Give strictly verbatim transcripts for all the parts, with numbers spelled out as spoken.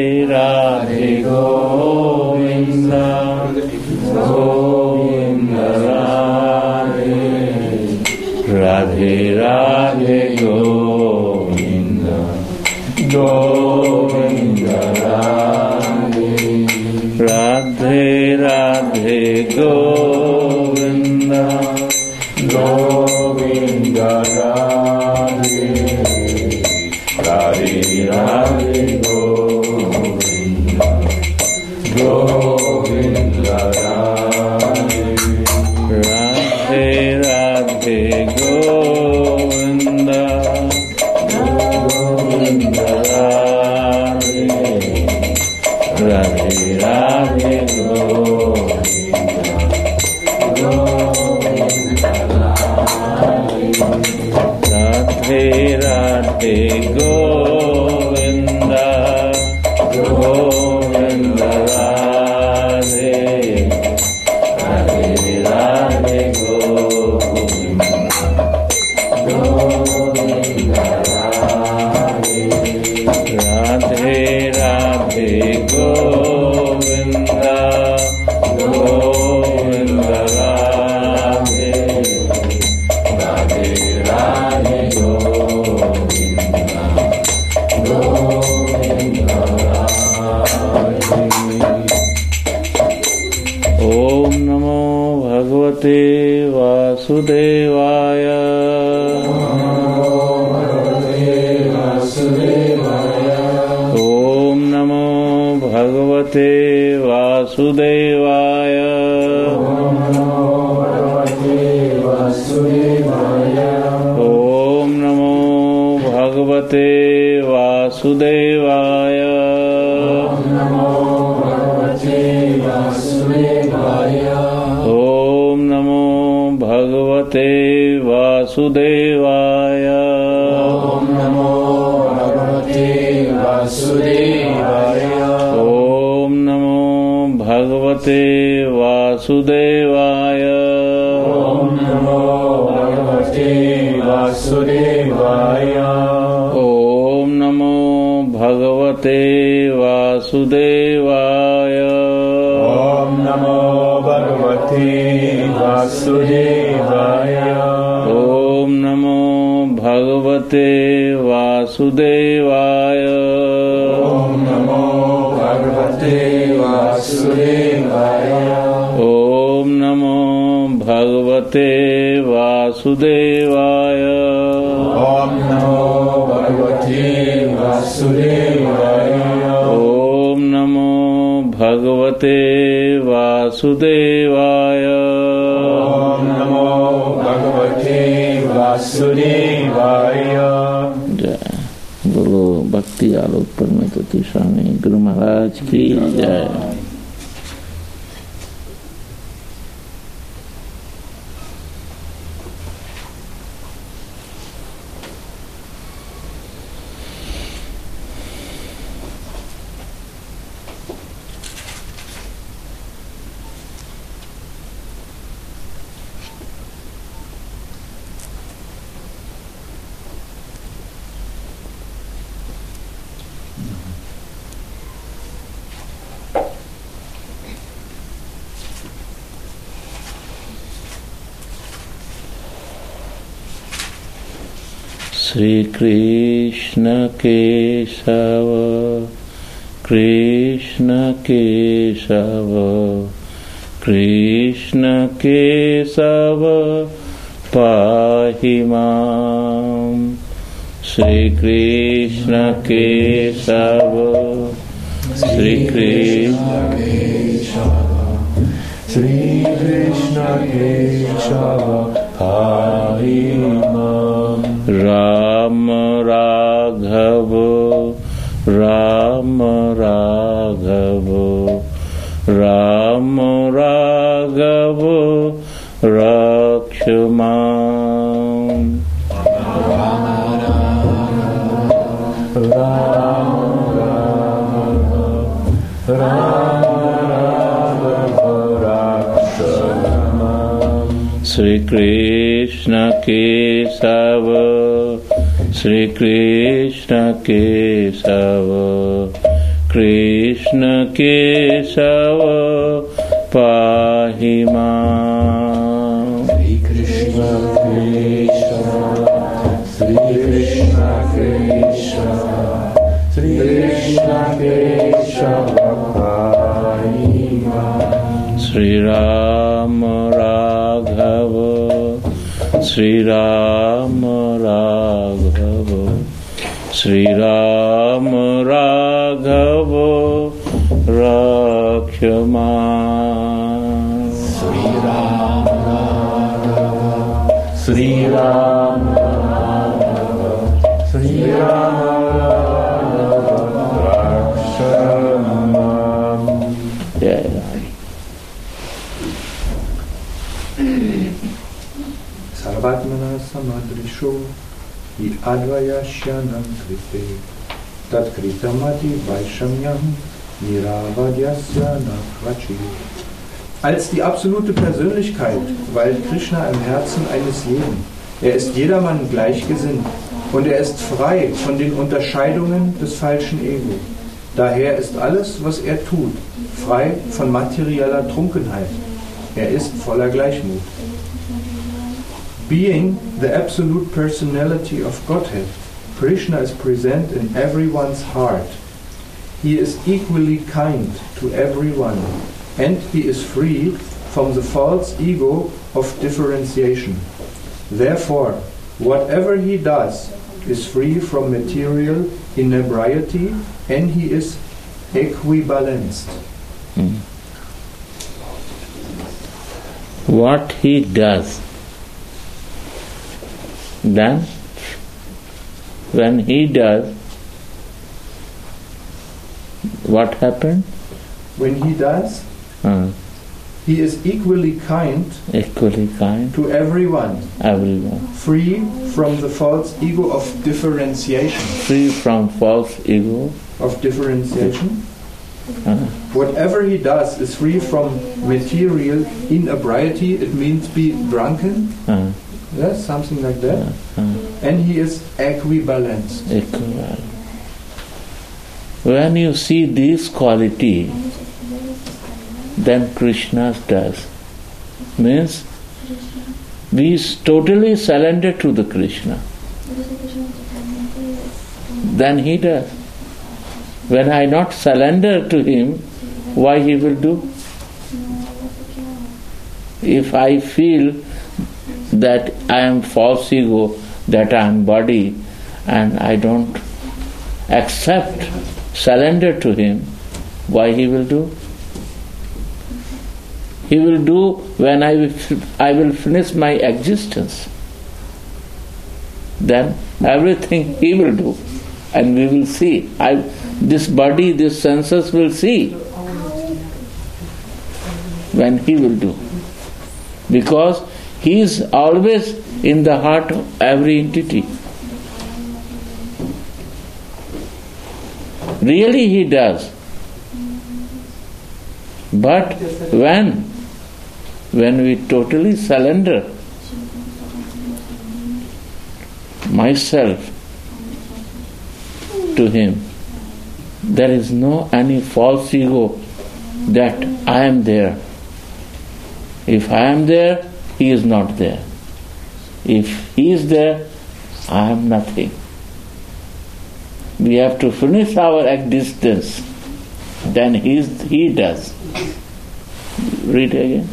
राधे गोविंद गोविंद राधे राधे राधे गोविंद गोविंद राधे राधे राधे गोविंद गोविंद राधे राधे राधे गोविंद गोविंद राधे राधे राधे गोविंद गोविंद राधे राधे राधे गोविंद गोविंद राधे राधे गोविंद गोविंद राधे राधे राधे गोविंद गोविंद राधे राधे राधे गोविंद गोविंद राधे राधे राधे गोविंद गोविंद राधे। ओम नमो भगवते वासुदेवाय। ओम नमो भगवते वासुदेवाय। ओम नमो भगवते वासुदेवाय। ओम नमो भगवते वासुदेवाय। ओम नमो भगवते वासुदेवाय। ओम नमो भगवते वासुदेवाय। ओम नमो भगवते वासुदेवाय। ओम नमो भगवते वासुदेवाय। ओम नमो भगवते वासुदेवाय। ओम नमो भगवते वासुदेवाय। ओम नमो भगवते वासुदेवाय। ओम नमो भगवते वासुदेवाय। ओम नमो भगवते वासुदेवाय। ओम नमो भगवते वासुदेवाय। ओम नमो भगवते वासुदेवाय। जय बोलो भक्ति आलोक परमेश्वर स्वामी गुरु महाराज की जय। श्री कृष्ण केशव कृष्ण केशव कृष्ण केशव पाहि मां। श्री कृष्ण केशव श्री कृष्ण केशव श्री कृष्ण केशव पाहि मां। राम राघव राम राघव राम राघव रक्ष मां। राम राघव राम राघव रक्ष मां। Shri Krishna Keshav Shri Krishna Keshav Krishna Kesava Pahi Mam. Sri Krishna Kesava, Sri Krishna Kesava, Sri Krishna Kesava Pahi Mam. Sri Rama Raghava, Sri Rama Raghava, Sri Rama Raghava Rakshama. Sri Rama Raghava, Sri Rama Raghava, Sri Rama Raghava Rakshama. Yeah. Sarvatmana samadrisho hi advayashyanam krite tat kritamati vaishamyam niravadyasya nakvachi. Als die absolute Persönlichkeit weilt Krishna im Herzen eines jeden. Er ist jedermann gleichgesinnt und er ist frei von den Unterscheidungen des falschen Ego. Daher ist alles, was er tut, frei von materieller Trunkenheit. Er ist voller Gleichmut. Being the absolute personality of Godhead, Krishna is present in everyone's heart. He is equally kind to everyone, and he is free from the false ego of differentiation. Therefore, whatever he does is free from material inebriety, and he is equibalanced. Hmm. What he does, then when he does, what happened? When he does, Uh, he is equally kind equally kind to everyone, everyone, free from the false ego of differentiation. free from false ego. Of differentiation. Uh, Whatever he does is free from material inebriety. It means be drunken. uh, Yes, something like that. uh, And he is equibalanced. equivalent. When you see this quality, then Krishna does. Means we totally surrender to the Krishna. Then he does. When I not surrender to him, why he will do? If I feel that I am false ego, that I am body, and I don't accept, surrender to him, why he will do? He will do when I will, I will finish my existence. Then everything he will do, and we will see. I, this body, this senses will see when he will do. Because he is always in the heart of every entity. Really he does. But when? When we totally surrender myself to him, there is no any false ego that I am there. If I am there, he is not there. If he is there, I am nothing. We have to finish our existence. Then he, is, he does. Read again.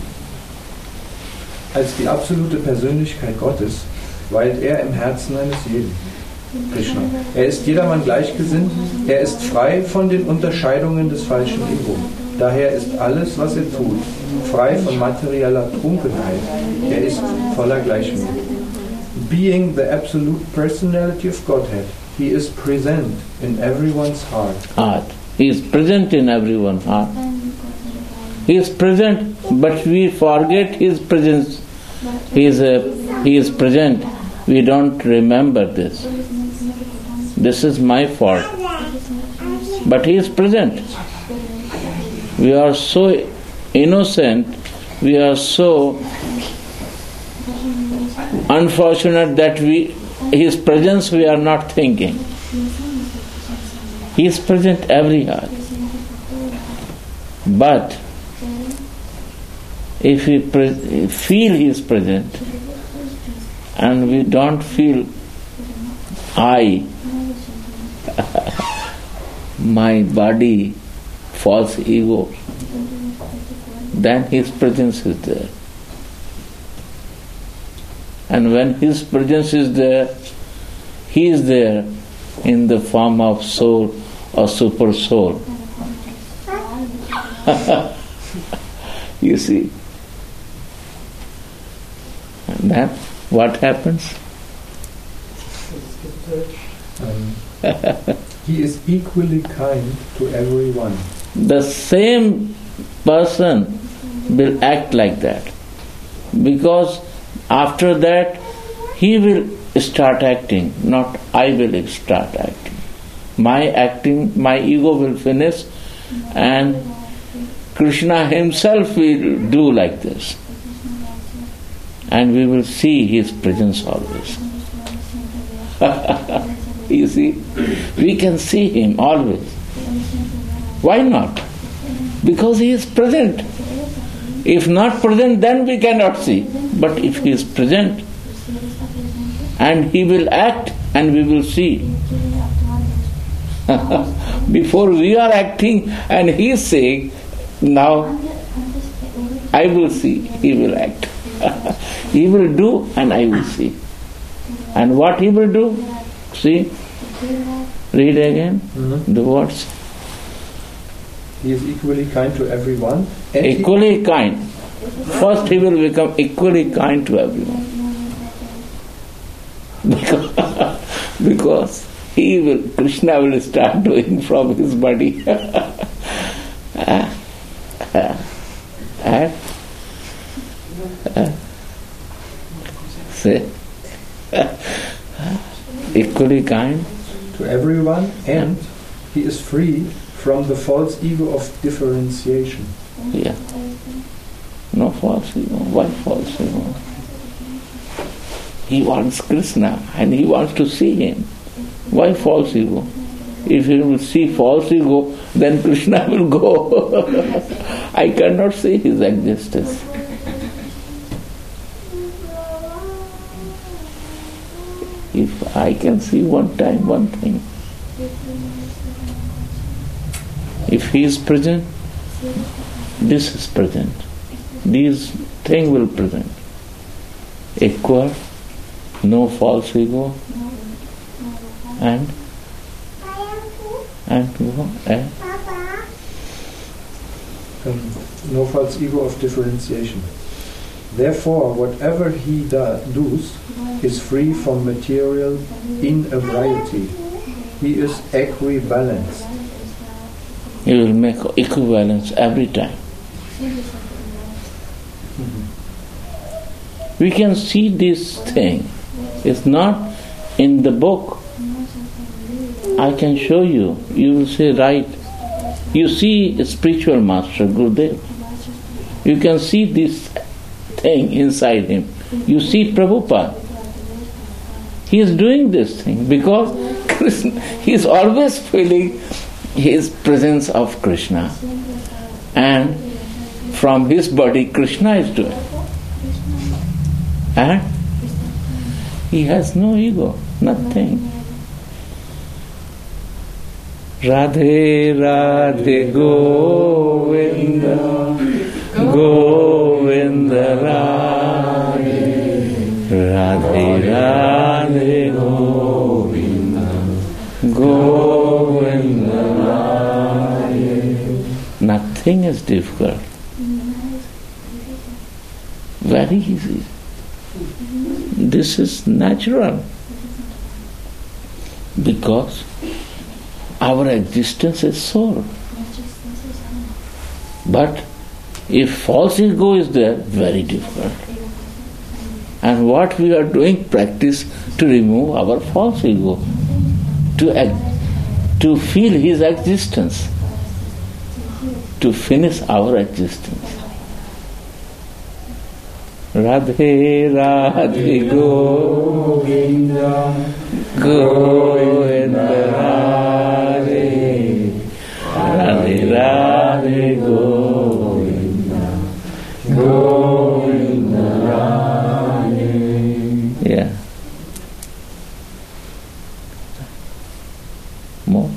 Als die absolute Persönlichkeit Gottes weilt er im Herzen eines jeden. Krishna. Er ist jedermann gleichgesinnt, er ist frei von den Unterscheidungen des falschen Ego. Daher ist alles, was er tut, frei von materieller Trunkenheit. Er ist voller Gleichmut. Being the absolute personality of Godhead, he is present in everyone's heart. Heart. He is present in everyone's heart. He is present, but we forget his presence. He is a, he is present. We don't remember this. This is my fault. But he is present. We are so innocent, we are so unfortunate that we his presence we are not thinking. He is present everywhere. But if we pre- feel He is present and we don't feel I, my body, false ego, then His presence is there. And when His presence is there, He is there in the form of soul or super soul. You see? And then what happens? Um, he is equally kind to everyone. The same person will act like that, because after that he will start acting, not I will start acting. My acting, my ego will finish, and Krishna himself will do like this. And we will see His presence always. You see, we can see Him always. Why not? Because He is present. If not present, then we cannot see. But if He is present, and He will act, and we will see. Before we are acting, and He is saying, now I will see, He will act. He will do, and I will see. And what He will do? See? Read again Mm-hmm. the words. He is equally kind to everyone. And Equally kind. First He will become equally kind to everyone. Because, because He will, Krishna will start doing from His body. And Uh, say, equally kind to everyone, and he is free from the false ego of differentiation. Yeah. No false ego. Why false ego? He wants Krishna and he wants to see Him. Why false ego? If he will see false ego, then Krishna will go. I cannot see His existence. If I can see one time one thing, if He is present, this is present. These thing will present. Equal, no false ego, and and and Um, no false ego of differentiation. Therefore, whatever he do, does is free from material inebriety. He is equibalanced. He will make equivalence every time. Mm-hmm. We can see this thing. It's not in the book. I can show you. You will say, right. You see a spiritual master, Gurudev. You can see this thing inside him. You see Prabhupada. He is doing this thing because Krishna, he is always feeling his presence of Krishna. And from his body, Krishna is doing. And he has no ego, nothing. Radhe Radhe Govinda Govinda Radhe Radhe Radhe Govinda Govinda Radhe. Nothing is difficult. Very easy. This is natural. Because our existence is soul. But if false ego is there, very difficult. And what we are doing, practice to remove our false ego, to act, to feel his existence, to finish our existence. Radhe Radhe Govinda Govinda Radhe Radhe Govinda, Govinda Radhe. Yeah. More.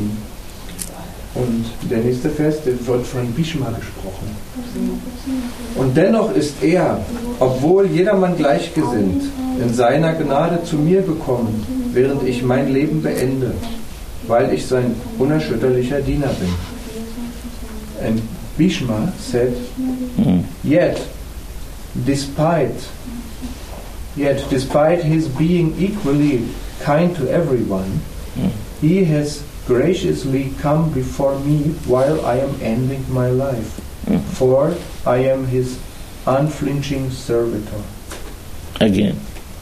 Und der nächste Vers, der wird von Bhishma gesprochen. Und dennoch ist er, obwohl jedermann gleichgesinnt, in seiner Gnade zu mir gekommen, während ich mein Leben beende, weil ich sein unerschütterlicher Diener bin. And Bhishma said, yet, despite, yet despite his being equally kind to everyone, he has graciously come before me while I am ending my life, for I am his unflinching servitor. Again.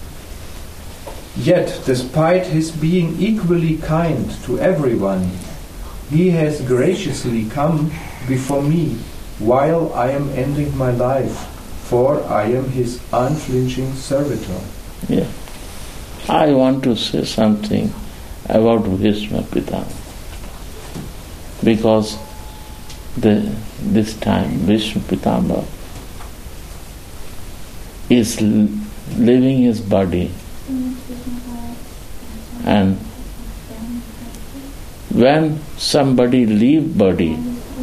Yet, despite his being equally kind to everyone, he has graciously come before me while I am ending my life, for I am his unflinching servitor. Yeah. I want to say something about Bhishma Pitama, because the, this time Bhishma Pitama is l- leaving his body, and when somebody leave body,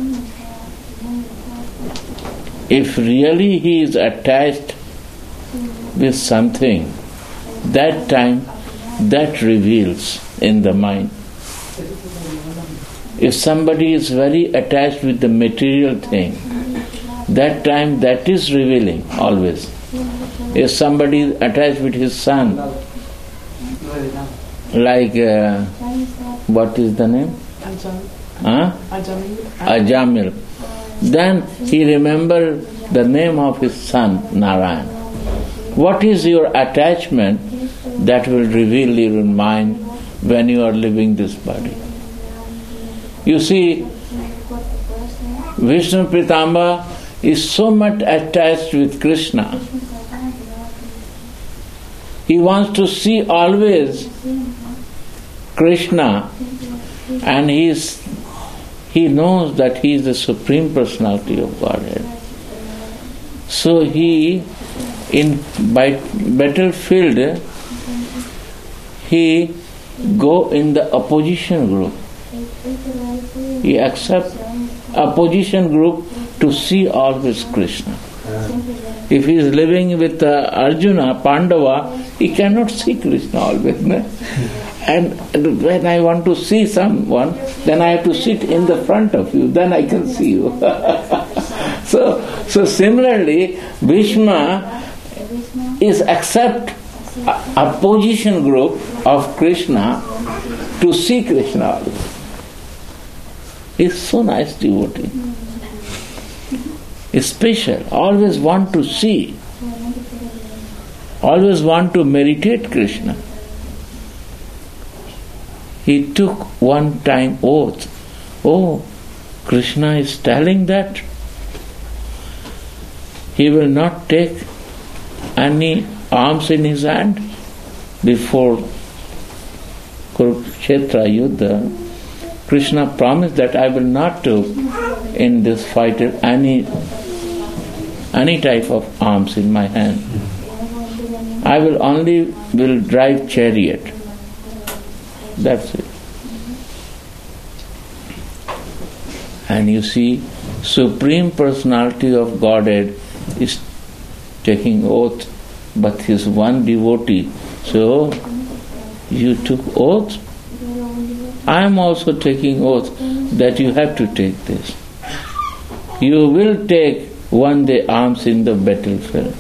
if really he is attached with something, that time that reveals in the mind. If somebody is very attached with the material thing, that time that is revealing always. If somebody is attached with his son, like uh, what is the name? Huh? Ajamil. Then he remember the name of his son, Narayan. What is your attachment that will reveal your mind when you are leaving this body? You see, Vishnu Pitamba is so much attached with Krishna. He wants to see always Krishna, and he is, he knows that he is the Supreme Personality of Godhead. So he, in by battlefield, he go in the opposition group. He accept opposition group to see always Krishna. If he is living with uh, Arjuna, Pandava, he cannot see Krishna always. No? And when I want to see someone, then I have to sit in the front of you, then I can see you. so, so similarly, Bhishma is accept opposition group of Krishna to see Krishna always. He's so nice devotee. He's special. Always want to see. Always want to meditate Krishna. He took one time oath. Oh, Krishna is telling that he will not take any arms in his hand before Kurukshetra Yuddha. Krishna promised that I will not do in this fight any any type of arms in my hand. I will only will drive chariot. That's it. And you see, Supreme Personality of Godhead is taking oath, but he is one devotee. So, you took oath? I am also taking oath that you have to take this. You will take one day arms in the battlefield.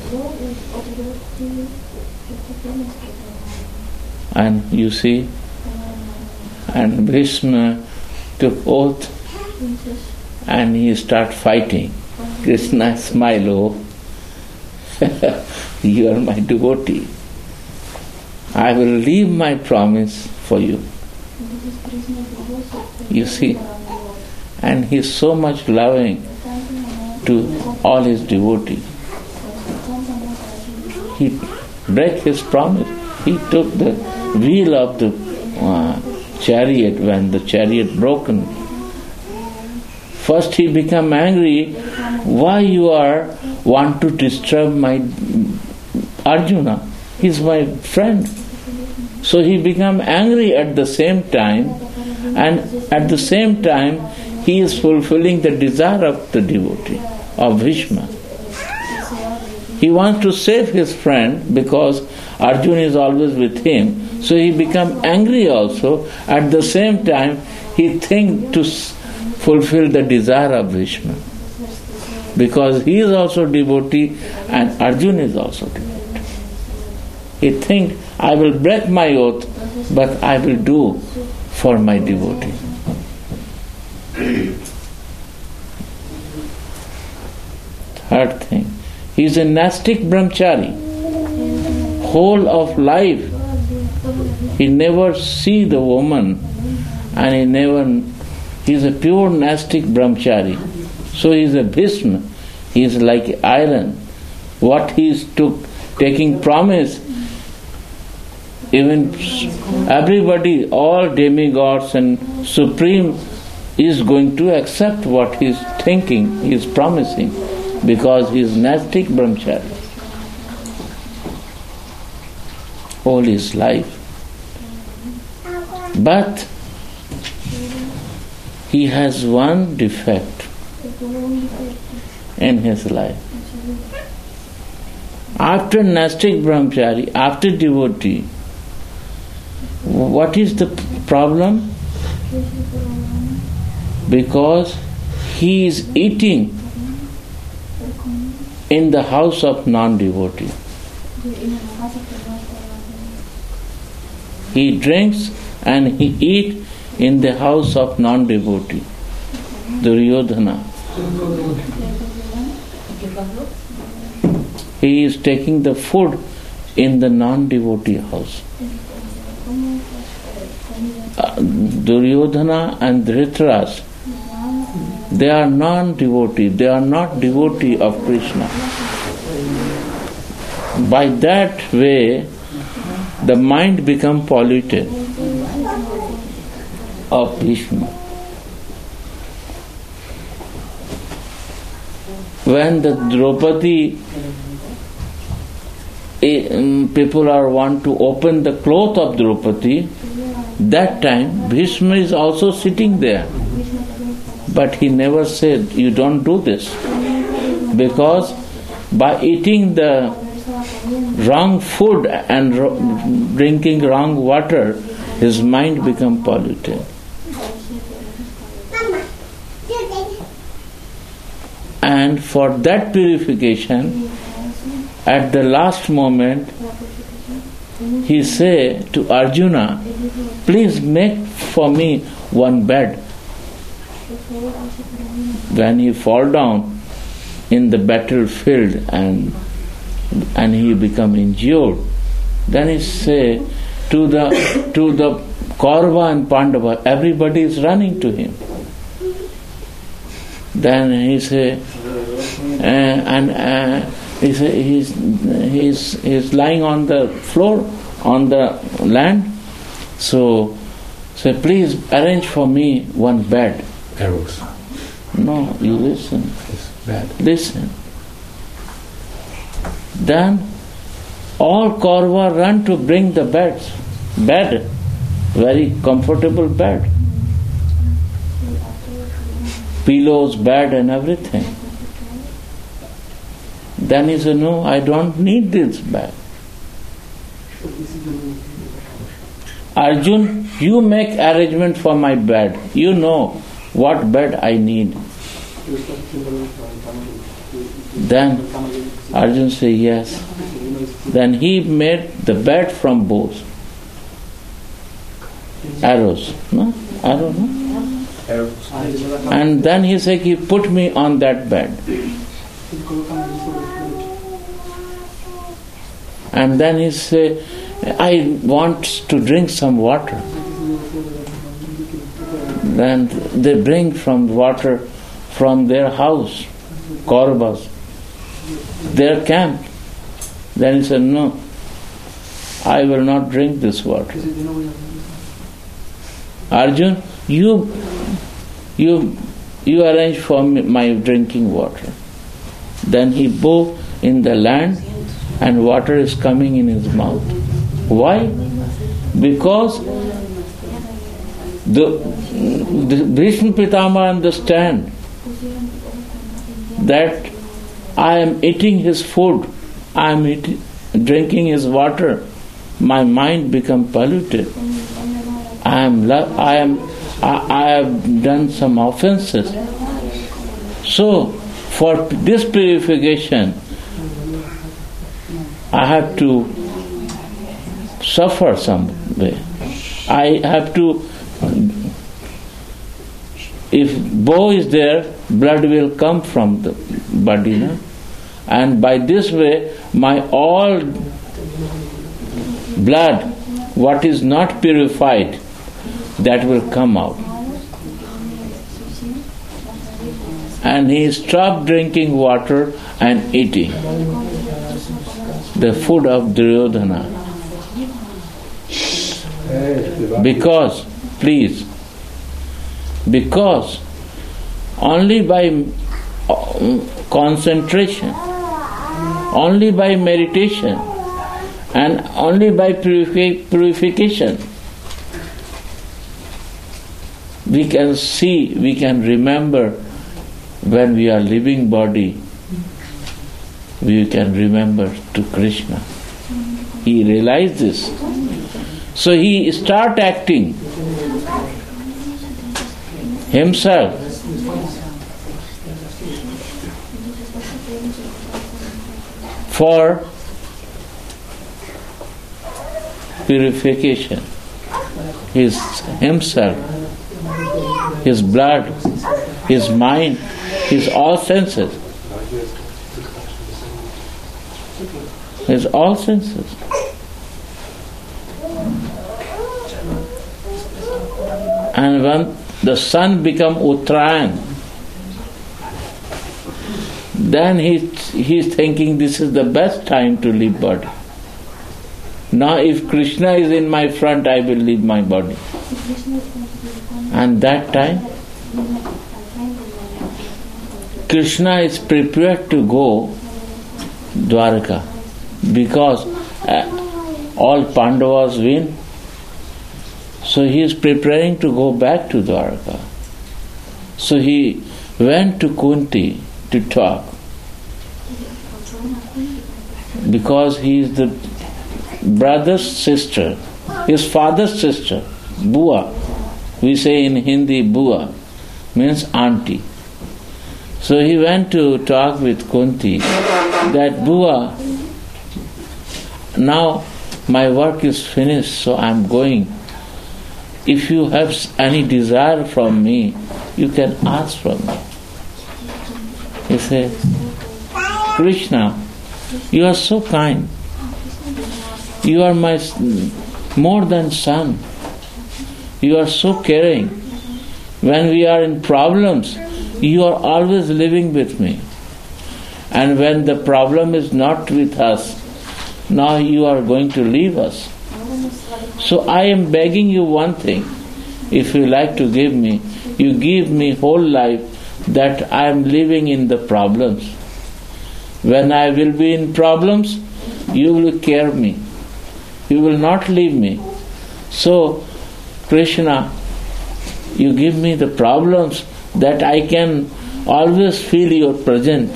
And you see, and Bhishma took oath and he start fighting. Krishna smile, oh, you are my devotee. I will leave my promise for you. You see, and he is so much loving to all his devotees. He break his promise. He took the wheel of the uh, chariot when the chariot broken. First he become angry, why you are want to disturb my Arjuna? He's my friend. So he become angry at the same time, and at the same time he is fulfilling the desire of the devotee, of Bhishma. He wants to save his friend because Arjuna is always with him. So he become angry also. At the same time, he think to s- fulfill the desire of Bhishma. Because he is also devotee and Arjuna is also devotee. He think, I will break my oath, but I will do for my devotee. Third thing, he is a Nastic brahmachari. Whole of life, he never see the woman, and he never, he is a pure Nastic brahmachari. So he is a Bhishma. He is like iron. What he is took, taking promise, even everybody, all demigods and supreme is going to accept what he is thinking, he is promising, because he is Nastic brahmachari. All his life. But he has one defect in his life. After Nastic brahmachari, after devotee, what is the problem? Because he is eating in the house of non-devotee. He drinks and he eats in the house of non-devotee, Duryodhana. He is taking the food in the non-devotee house. Uh, Duryodhana and Dhritarashtra, they are non-devotee, they are not devotee of Krishna. By that way, the mind become polluted of Bhishma. When the Draupadi, people are want to open the cloth of Draupadi, that time Bhishma is also sitting there. But he never said, you don't do this. Because by eating the wrong food and drinking wrong water, his mind become polluted. And for that purification, at the last moment, he say to Arjuna, please make for me one bed. When he fall down in the battlefield and and he become injured, then he say to the to the Kaurava and Pandava, everybody is running to him. Then he say, uh, and uh, he say he's he's he's lying on the floor on the land. So say, please arrange for me one bed. Arrows. No, you listen. Yes, bed. Listen. Then all Kaurava run to bring the beds. Bed. Very comfortable bed. Pillows, bed and everything. Then he said, no, I don't need this bed. Arjun, you make arrangement for my bed. You know what bed I need. Then Arjun said, yes. Then he made the bed from bows. Arrows. No? Arrow, no? Arrows. And then he said, he put me on that bed. And then he said, I want to drink some water. Then they bring from water from their house, Kauravas, their camp. Then he said, no, I will not drink this water. Arjun, you you you arrange for me my drinking water. Then he bow in the land and water is coming in his mouth. Why? Because the, the Bhishma Pitama understand that I am eating his food, I am eating, drinking his water, my mind become polluted. I am, I am, I, I have done some offenses. So, for this purification, I have to suffer some way. I have to, if bow is there, blood will come from the body, no? And by this way, my all blood, what is not purified, that will come out. And he stopped drinking water and eating the food of Duryodhana. Because, please, because only by concentration, only by meditation, and only by purifi- purification, we can see, we can remember when we are living body, we can remember to Krishna. He realized this. So he start acting himself. For purification, his himself, his blood, his mind, his all senses, his all senses. And when the sun become Uttarayan, then he he's thinking this is the best time to leave body. Now if Krishna is in my front, I will leave my body. And that time, Krishna is prepared to go Dwarka because uh, all Pandavas win. So he is preparing to go back to Dwarka. So he went to Kunti to talk. Because he is the brother's sister, his father's sister, Bua. We say in Hindi, Bua means auntie. So he went to talk with Kunti that Bua, now my work is finished, so I am going. If you have any desire from me, you can ask from me. He said, Krishna, you are so kind. You are my more than son. You are so caring. When we are in problems, you are always living with me. And when the problem is not with us, now you are going to leave us. So I am begging you one thing. If you like to give me, you give me whole life that I am living in the problems. When I will be in problems, you will care me. You will not leave me. So, Krishna, you give me the problems that I can always feel your presence.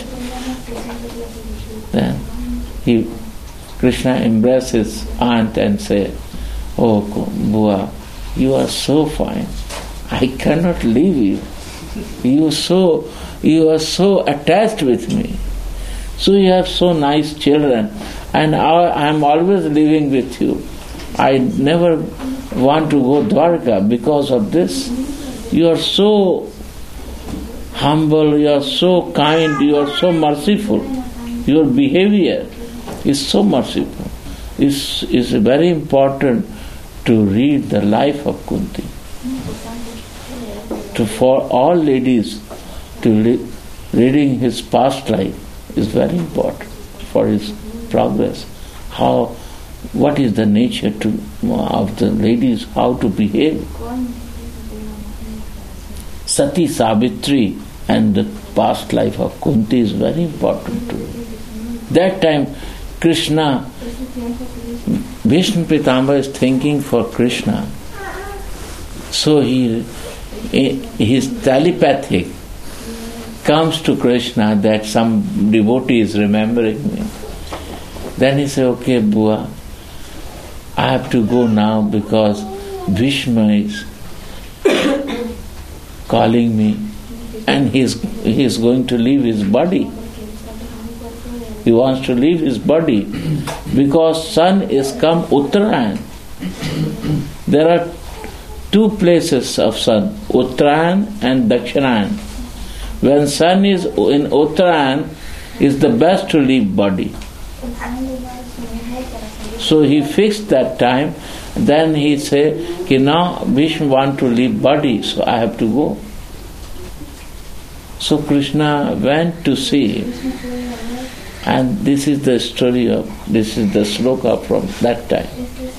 Then he, Krishna embraces aunt and says, Oh Bua, you are so fine. I cannot leave you. You so you are so attached with me. So you have so nice children, and I am always living with you. I never want to go Dwarka because of this. You are so humble, you are so kind, you are so merciful. Your behavior is so merciful. It's, it's very important to read the life of Kunti. To, for all ladies, to li- reading his past life is very important for his progress. How, what is the nature to, of the ladies, how to behave. Sati Savitri and the past life of Kunti is very important to me. That time Krishna, Bhishma Pitambara is thinking for Krishna. So he, his telepathic comes to Krishna that some devotee is remembering me. Then he says, okay, Bua, I have to go now because Bhishma is calling me and he is, he is going to leave his body. He wants to leave his body because sun is come Uttarayan. There are two places of sun, Uttarayan and Dakshinayan. When sun is in Uttarayan, is the best to leave body. So he fixed that time. Then he said, "Ki now Bhishma want to leave body, so I have to go." So Krishna went to see him. And this is the story of, this is the sloka from that time.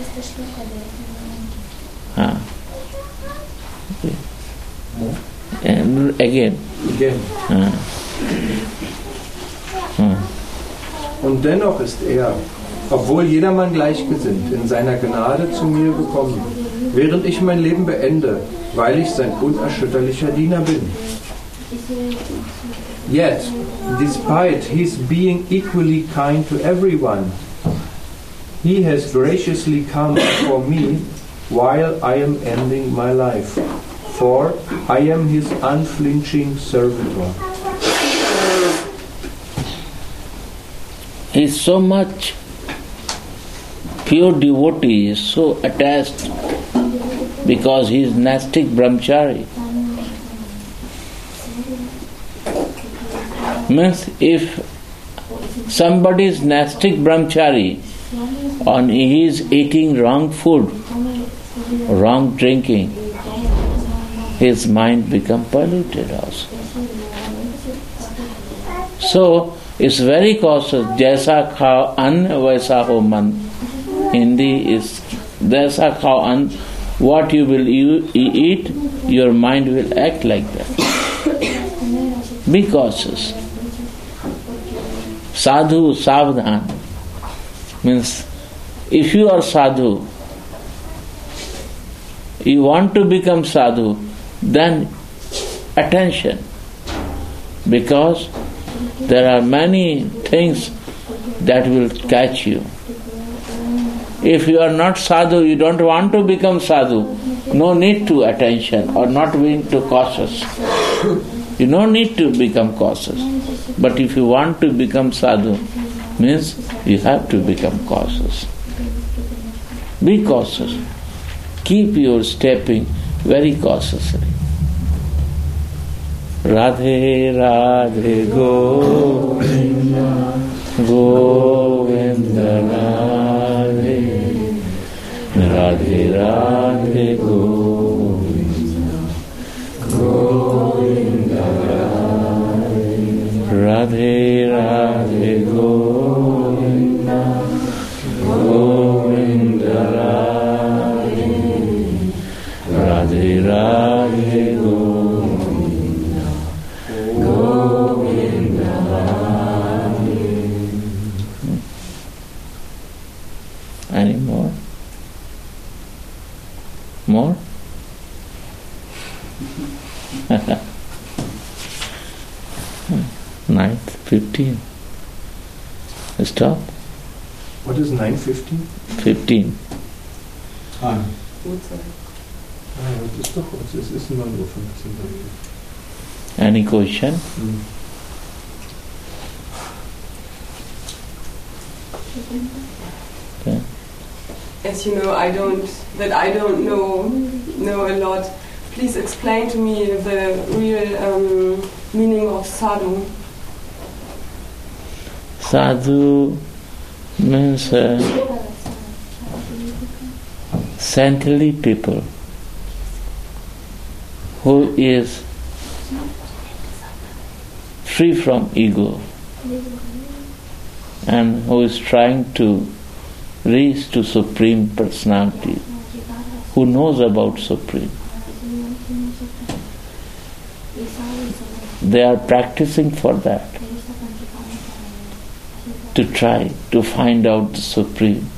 Ah. Okay. And again. Again. Ah. Ah. Und dennoch ist er, obwohl jedermann gleichgesinnt, in seiner Gnade zu mir gekommen, während ich mein Leben beende, weil ich sein unerschütterlicher Diener bin. Yet, despite his being equally kind to everyone, he has graciously come for me while I am ending my life, for I am his unflinching servitor. He is so much pure devotee, is so attached because he is Nastic Brahmachari. Means if somebody is Nastic Brahmachari and he is eating wrong food, wrong drinking, his mind become polluted also. So it's very cautious. Jaisa khao an, vaisa ho man. Hindi is jaisa khao an. What you will eat, your mind will act like that. Be cautious. Sadhu savdhan means if you are sadhu, you want to become sadhu, then attention, because there are many things that will catch you. If you are not sadhu, you don't want to become sadhu, no need to attention or not being too cautious. You no need to become cautious. But if you want to become sadhu, means you have to become cautious. Be cautious. Keep your stepping very cautiously. Radhe Radhe Govinda Govinda Radhe Radhe Radhe Govinda Govinda Radhe Radhe Govinda Govinda Radhe Radhe Radhe Govinda Govinda Radhe. Any more? More? nine fifteen. Stop. What is nine fifteen? fifteen. Ah. Ah, das ist doch, es ist immer nur fünfzehn. Any question? Mm. Okay. As you know, I don't, that I don't know, know a lot. Please explain to me the real um, meaning of sadhu. Sadhu means uh, saintly people who is free from ego and who is trying to reach to Supreme Personality, who knows about Supreme. They are practicing for that, to try to find out the Supreme.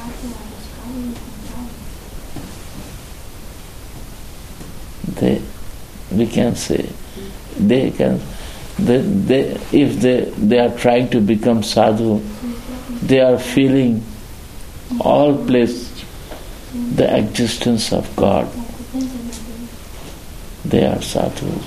They, we can say, they can, they, they, if they, they are trying to become sadhu, they are feeling all place the existence of God. They are sadhus.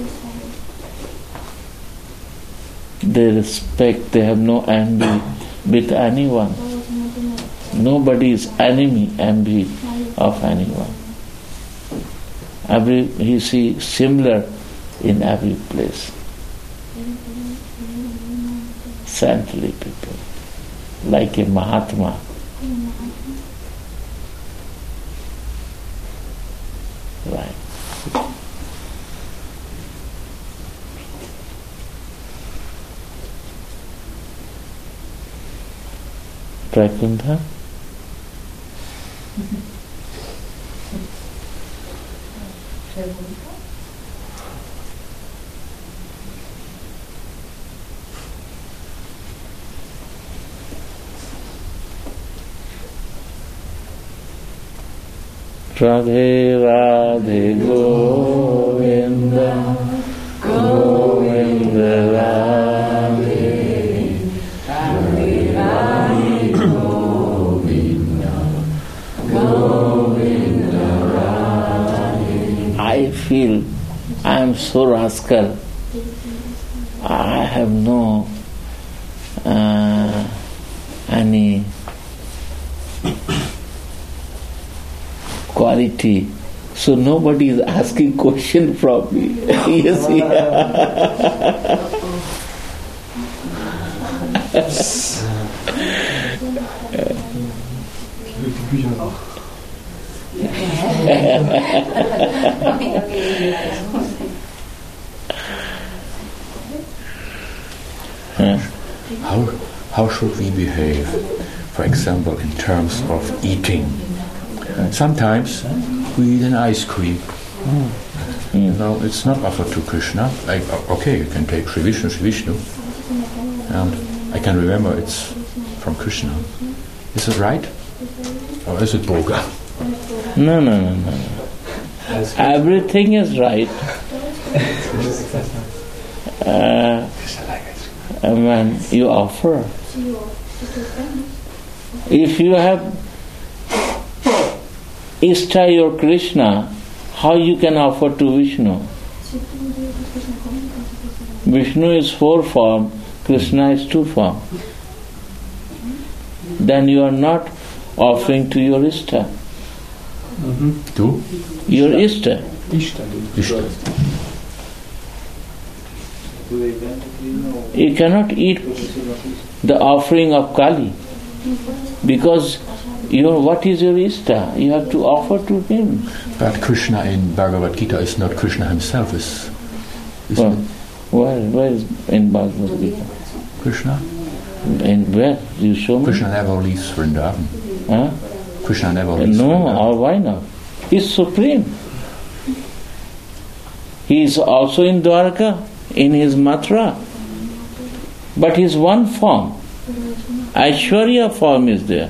They respect, they have no envy with anyone. Nobody is enemy, envy of anyone. Every, you see, similar in every place. Saintly people, like a Mahatma. Right. Prakunda? Radhe Radhe Govinda Govinda Radhe Radhe Radhe Govinda Govinda Radhe. I feel I am so rascal. I have no uh, any quality, so nobody is asking question from me. Yes, How how should we behave, for example, in terms of eating? Sometimes we eat an ice cream. Mm. You know, it's not offered to Krishna. Like, okay, you can take Sri Vishnu, Sri Vishnu. And I can remember it's from Krishna. Is it right? Or is it Bhoga? No, no, no, no. Everything is right. Uh, when you offer. If you have Ishta your Krishna, how you can offer to Vishnu? Vishnu is four form, Krishna is two form. Then you are not offering to your Ishta. Mm-hmm. To? Your Ishta. Ishta. Ishta. You cannot eat the offering of Kali because your, what is your Ishta? You have to offer to him. But Krishna in Bhagavad Gita is not Krishna himself. Is, well, where, where is in Bhagavad Gita? Krishna? In where? You show me? Krishna never leaves Vrindavan. Huh? Krishna never leaves No, Vrindavan. or why not? He is supreme. He is also in Dwarka, in his Mathura. But his one form, Aishwarya form is there.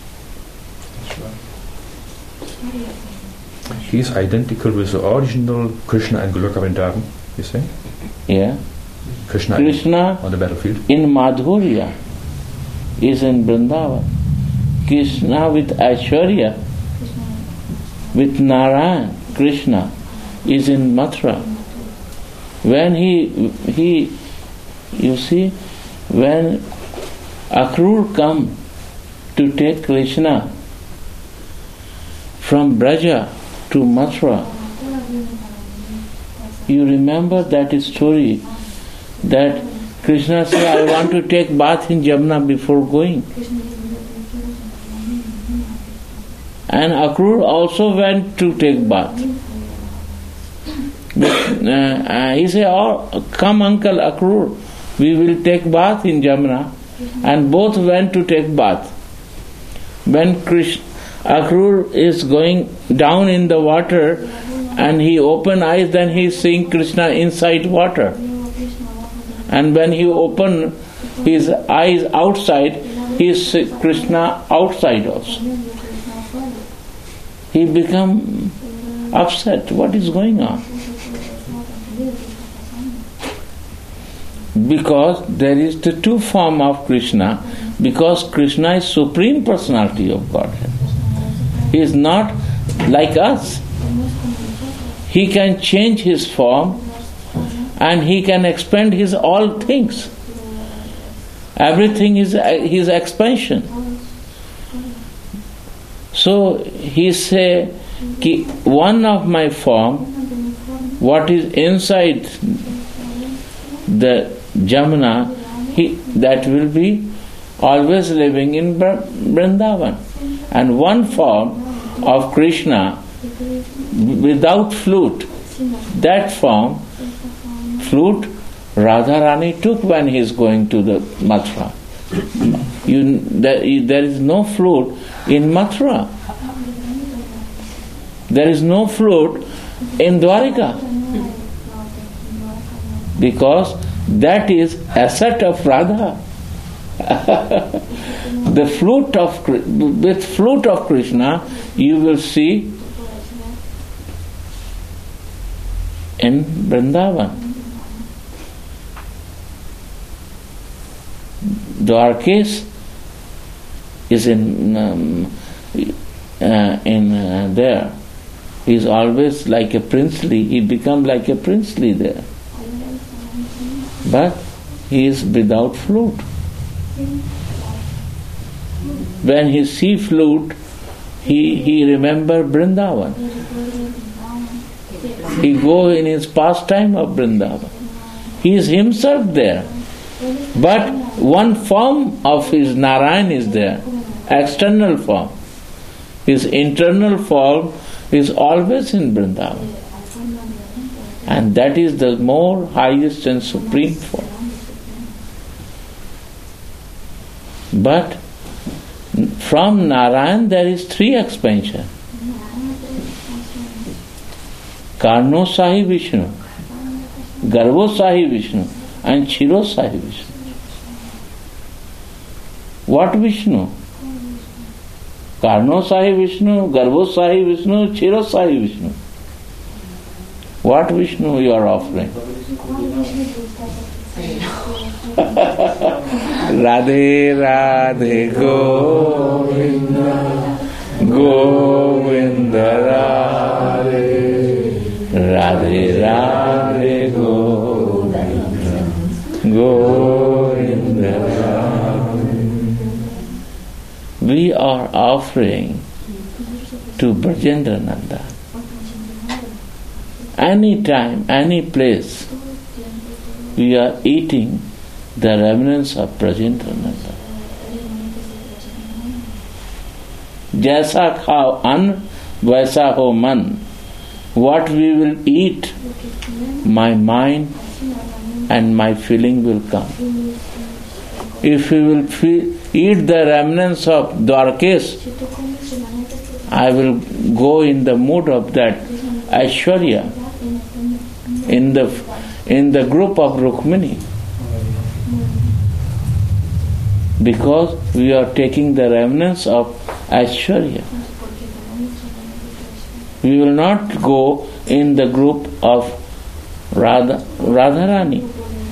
He is identical with the original Krishna and Goloka Vrindavan, you say? Yeah. Krishna, Krishna on the battlefield? In Madhurya is in Vrindavan. Krishna with Aishwarya, with Narayan, Krishna is in Mathura. When he, he, you see, when Akrur come to take Krishna from Braja to Mathura, you remember that story that Krishna said, I want to take bath in Jamna before going. And Akrur also went to take bath. But, uh, uh, he said, oh, come uncle Akrur, we will take bath in Jamna. And both went to take bath. When Krishna, Akrur is going down in the water and he open eyes, then he is seeing Krishna inside water. And when he open his eyes outside, he is seeing Krishna outside also. He become upset. What is going on? Because there is the two form of Krishna, because Krishna is Supreme Personality of Godhead. He is not like us. He can change his form and he can expand his all things. Everything is his expansion. So he say, ki one of my form, what is inside the Jamuna, he, that will be always living in Vrindavan. And one form of Krishna without flute, that form, flute, Radharani took when he is going to the Mathura. You, there, there is no flute in Mathura. There is no flute in Dwarika. Because that is asset of Radha. The flute of with flute of Krishna you will see in Vrindavan. Dwarkesh is in um, uh, in uh, there. He is always like a princely. He become like a princely there. But he is without flute. When he see flute, he he remember Vrindavan. He go in his pastime of Vrindavan. He is himself there. But one form of his Narayan is there, external form. His internal form is always in Vrindavan. And that is the more highest and supreme form. But from Narayan there is three expansion. Karno Sahi Vishnu, Garvo Sahi Vishnu, and Chiro Sahi Vishnu. What Vishnu? Karno Sahi Vishnu, Garvo Sahi Vishnu, Chiro Sahi Vishnu. What Vishnu you are offering? Radhe Radhe Govinda, Govinda Radhe, Radhe Radhe Govinda, Govinda Radhe. We are offering to Brajendrananda. Any time, any place, we are eating the remnants of Brajendrananda. Jaisa khao an, vaisa ho man. What we will eat, my mind and my feeling will come. If we will feel, eat the remnants of Dwarkesh, I will go in the mood of that Aishwarya, in the in the group of Rukmini. Because we are taking the remnants of Aishwarya. We will not go in the group of Radha, Radharani.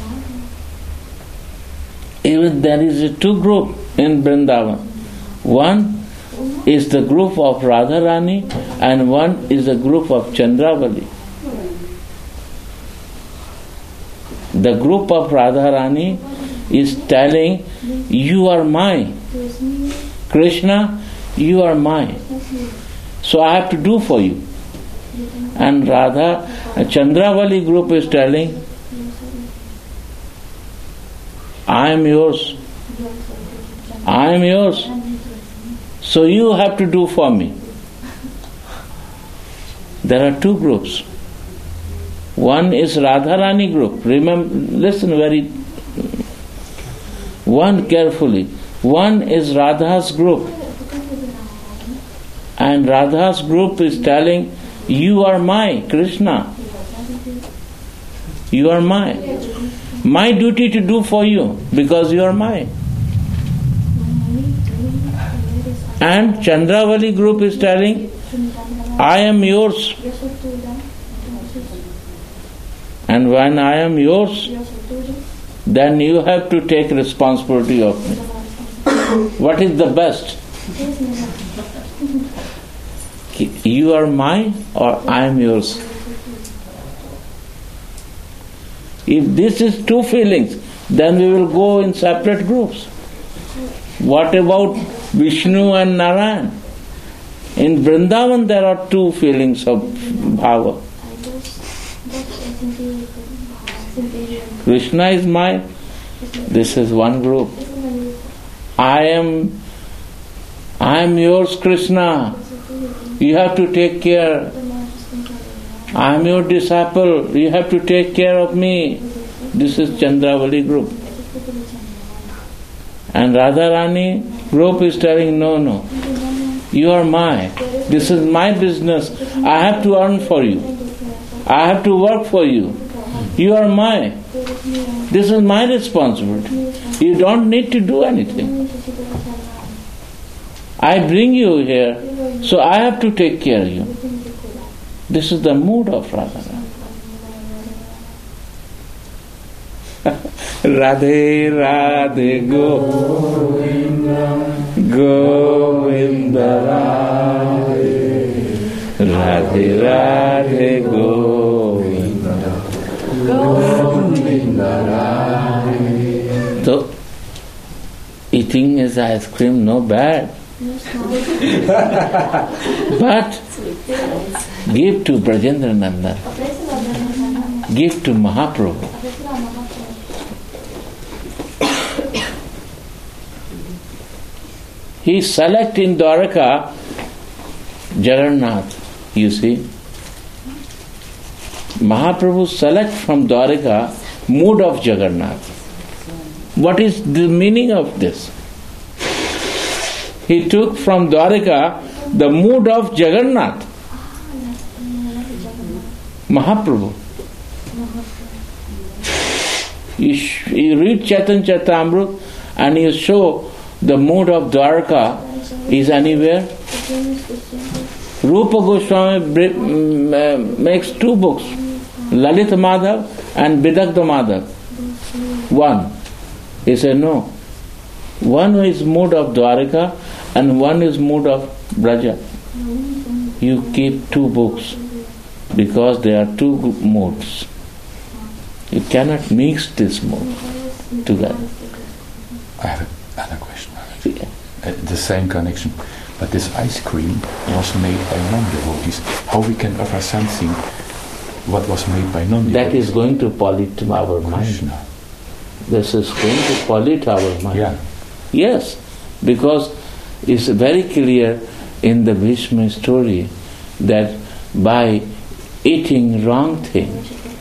Even there is a two group in Vrindavan. One is the group of Radharani and one is the group of Chandravali. The group of Radharani is telling, you are mine. Krishna, you are mine. So I have to do for you. And Radha, Chandravali group is telling, I am yours. I am yours. So you have to do for me. There are two groups. One is Radharani group. Remember, listen very, one carefully. One is Radha's group. And Radha's group is telling, You are my Krishna. You are my. My duty to do for you because you are mine. And Chandravali group is telling, I am yours. And when I am yours, then you have to take responsibility of me. What is the best? You are mine or I am yours. If this is two feelings, then we will go in separate groups. What about Vishnu and Narayan? In Vrindavan there are two feelings of bhava. Krishna is mine. This is one group. I am I am yours, Krishna. You have to take care. I am your disciple. You have to take care of me. This is Chandravali group. And Radharani group is telling, no, no. You are mine. This is my business. I have to earn for you. I have to work for you. You are mine. This is my responsibility. You don't need to do anything. I bring you here, so I have to take care of you. This is the mood of Radharani. Radhe Radhe Govinda Govinda Radhe Radhe Radhe Govinda Govinda Radhe. So, eating his ice cream, no bad. But give to Brajendra Nanda, give to Mahaprabhu. He select in Dwaraka Jagannath, you see. Mahaprabhu select from Dwaraka mood of Jagannath. What is the meaning of this? He took from Dwaraka the mood of Jagannath, Mahaprabhu. You, sh- you read Chaitanya Charitamrita and you show the mood of Dwaraka is anywhere. Rupa Goswami makes two books, Lalita Madhav and Bidagdha Madhav. One. He said, no. One is mood of Dwaraka and one is mood of Braja. You keep two books because there are two moods. You cannot mix this mood together. I have another question. Yeah. Uh, the same connection. But this ice cream was made by non-devotees. How we can offer something what was made by non-devotees? That is going to pollute our mind. Krishna. This is going to pollute our mind. Yeah. Yes, because it's very clear in the Bhishma story that by eating wrong thing,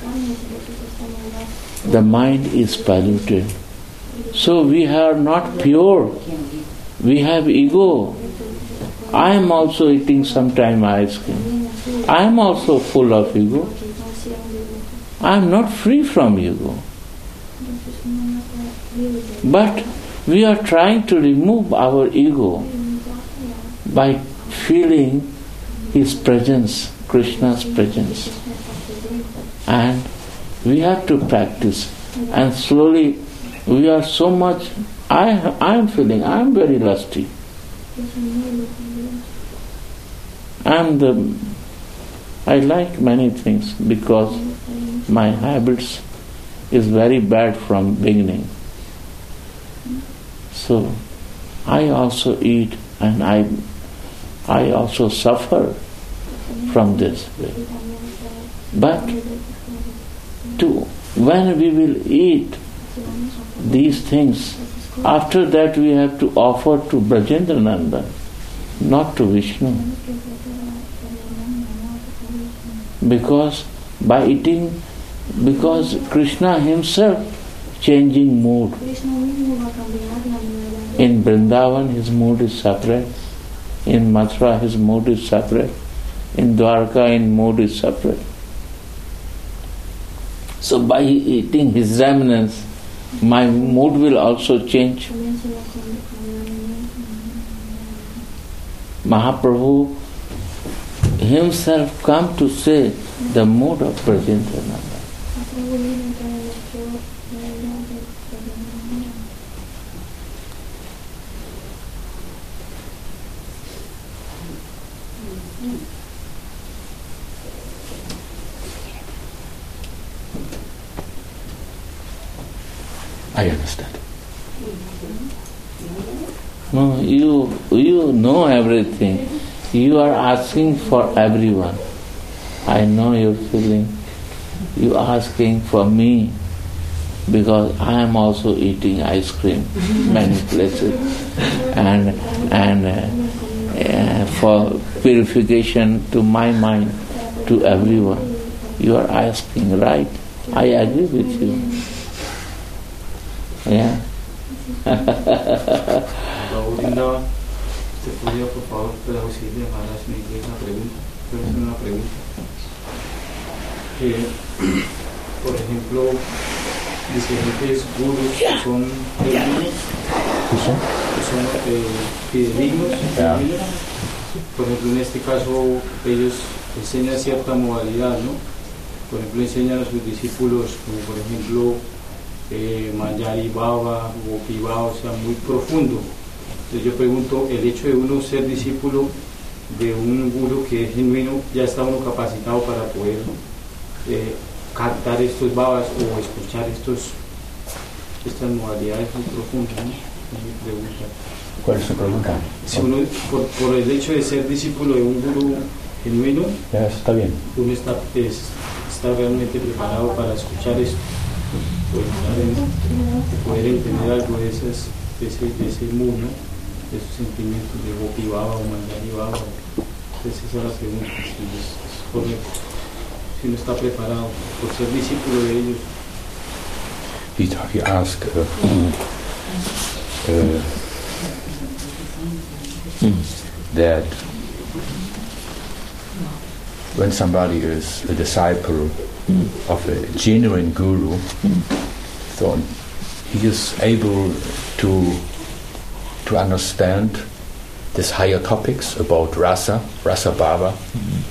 the mind is polluted. So we are not pure. We have ego. I am also eating sometime ice cream. I am also full of ego. I am not free from ego. But we are trying to remove our ego by feeling His presence, Krishna's presence. And we have to practice. And slowly we are so much, I I am feeling, I am very lusty. And um, I like many things because my habits is very bad from beginning. So I also eat and I I also suffer from this way. But to when we will eat these things, after that we have to offer to Brajendra Nanda, not to Vishnu. Because by eating, because Krishna himself changing mood. In Vrindavan his mood is separate. In Mathura his mood is separate. In Dwarka, in mood is separate. So by eating his remnants, my mood will also change. Mahaprabhu himself come to say the mood of Brajendranath. I understand. No, you you know everything. You are asking for everyone. I know your feeling. You are asking for me because I am also eating ice cream many places, and and uh, uh, for purification to my mind, to everyone. You are asking, right? I agree with you. Yeah. Govinda, ¿te podría por favor traducirle a Maharaj en inglés una pregunta? Quiero hacer una pregunta. Eh, por ejemplo, diferentes gurus que son fidedignos, que son eh, fidedignos, fidedignos. Por ejemplo, en este caso, ellos enseñan cierta modalidad, ¿no? Por ejemplo, enseñan a sus discípulos, como por ejemplo, Eh, Manjari Baba, Gopi Baba, o sea, muy profundo. Entonces yo pregunto, el hecho de uno ser discípulo de un guru que es genuino, ya está uno capacitado para poder eh, captar estos babas o escuchar estos estas modalidades muy profundas, ¿no? Es mi pregunta. ¿Cuál es su pregunta? Si uno, por, por el hecho de ser discípulo de un guru genuino, ya, eso está bien. Uno está, es, está realmente preparado para escuchar esto. Poder entender algo de, esas, de, ese, de ese mundo, de esos sentimientos de Gopi Baba o Manjari Baba. Entonces esa es la pregunta, si es, es correcto, si uno está preparado por ser discípulo de ellos. He, he asked uh, uh, that when somebody is a disciple of a genuine guru, so he is able to to understand these higher topics about rasa, rasa bhava. Mm-hmm.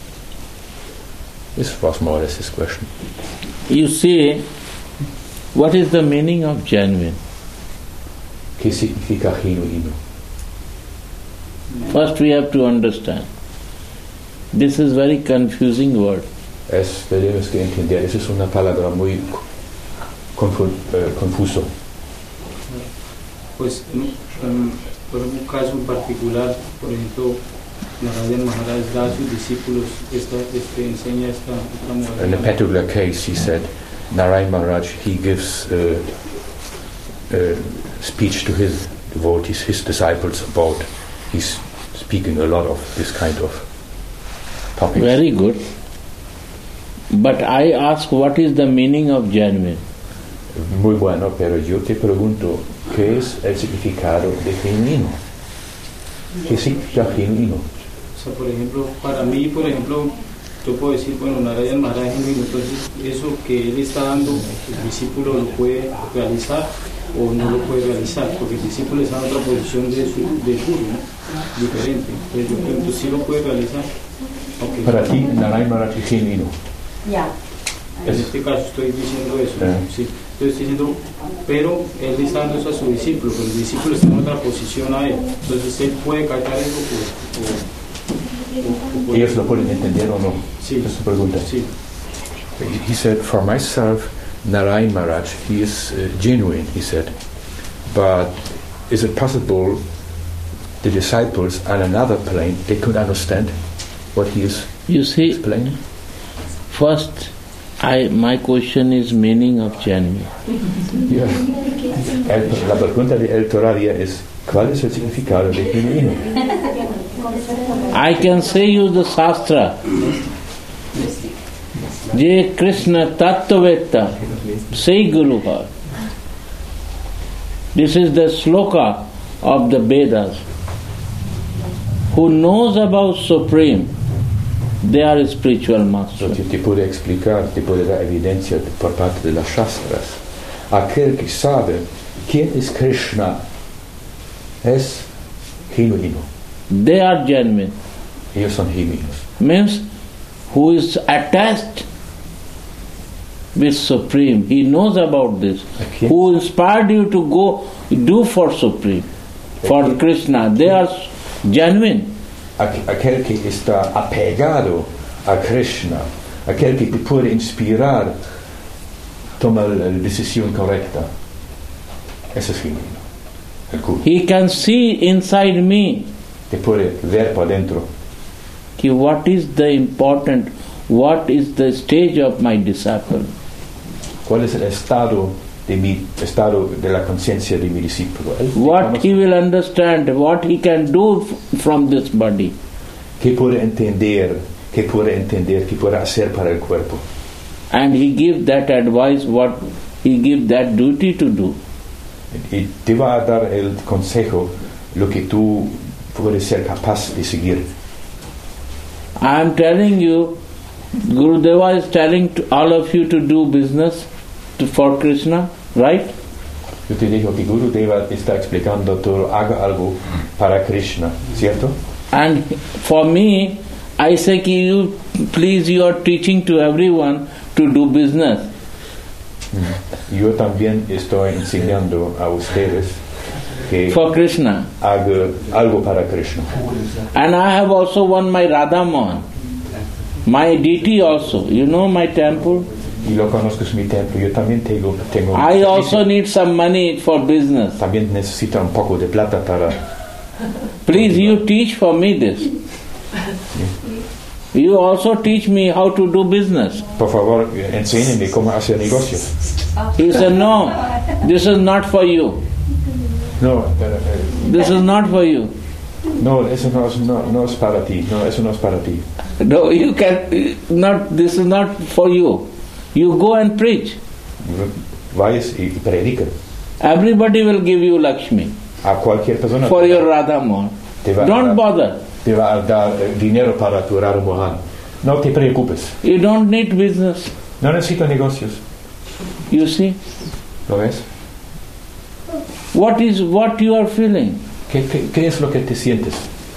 This was more or less his question. You see, what is the meaning of genuine? ¿Qué significa genuino? First we have to understand. This is very confusing word. Es, tenemos que entender, esa es una palabra muy confu, uh, confuso. Pues, um, por un caso en particular, por ejemplo, Narayana Maharaj da a sus discípulos, esta, este, enseña esta, esta modalidad. In a particular case, he said, Narayana Maharaj, he gives uh, uh, speech to his devotees, his disciples about, he's speaking a lot of this kind of topics. Very good. But I ask, what is the meaning of genuine? Muy bueno, pero yo te pregunto, ¿qué es el significado de genuino? ¿Qué significa genuino? O sea, por ejemplo, para mí, por ejemplo, yo puedo decir, bueno, Narayana Maharaj es genuino, entonces eso que él está dando, el discípulo lo puede realizar o no lo puede realizar, porque el discípulo está en otra posición de su, del guru, ¿no? Diferente. Entonces yo pregunto, ¿sí lo puede realizar? Okay. Para ti, Narayana Maharaj es genuino. Ya. En este caso estoy diciendo eso, yeah. Sí. Estoy diciendo, pero él está dando eso a su discípulo, pero el discípulo está en otra posición a él, entonces él puede captar eso o, o, o, ¿ellos lo pueden entender o no? Sí. Esa es su pregunta. Sí. He said, for myself, Narayana Maharaj, he is uh, genuine, he said, but is it possible the disciples on another plane, they could understand what he is you see, explaining? First, I, my question is meaning of genuine. Yeah. La pregunta de El Toraria es, ¿cuál es el significado de genuino? I can say you the Shastra. Je Krishna Tattvavetta, say Guru Har. This is the sloka of the Vedas. Who knows about Supreme, They are spiritual masters. Yo te puedo explicar, te puedo dar evidencia por parte de las Shastras. Aquel que sabe quién es Krishna es genuino. They are genuine. Ellos son genuinos. Means who is attached with Supreme. He knows about this. Okay. Who inspired you to go do for Supreme, for Okay. Krishna. They are genuine. Aquel que está apegado a Krishna, aquel que te puede inspirar, toma la decisión correcta. Ese es genuino. El guru. He can see inside me Te puede ver por dentro. ki what is the important, what is the stage of my disciple. ¿Cuál es el estado de mi estado de la conciencia de mi discípulo? Él What conoce. he will understand, what he can do f- from this body. ¿Qué puede entender? ¿Qué puede entender? ¿Qué puede hacer para el cuerpo? And he give that advice, what he give that duty to do. Y te va a dar el consejo, lo que tú puedes ser capaz de seguir. I am telling you, Gurudeva is telling to all of you to do business to, for Krishna, right? Yo te digo que Guru Deva está explicando todo, haga algo para Krishna, ¿cierto? And for me, I say ki you, please, you are teaching to everyone to do business. Yo también estoy enseñando a ustedes que For Krishna. haga algo para Krishna. And I have also won my Radhaman, my deity also. You know my temple? Y lo conozco, es mi templo. Yo también tengo, tengo I also need some money for business. también necesito un poco de plata para. Please, you teach for me this. You also teach me how to do business. Por favor, enséñenme cómo hacer negocios. He said, no, this is not for you. No, eh, eh, This is not for you. no, eso no es, no, no es para ti. No, eso no es para ti. No, you can not. This is not for you. You go and preach. Vayas y predica. Everybody will give you Lakshmi A cualquier persona for your Radhaman. te va, a Don't dar, bother. te va a dar eh, dinero para tu Radha Mohan. No te preocupes. You don't need business. No necesito negocios. You see ¿Lo ves? what is what you are feeling. ¿Qué, qué, qué es lo que te sientes?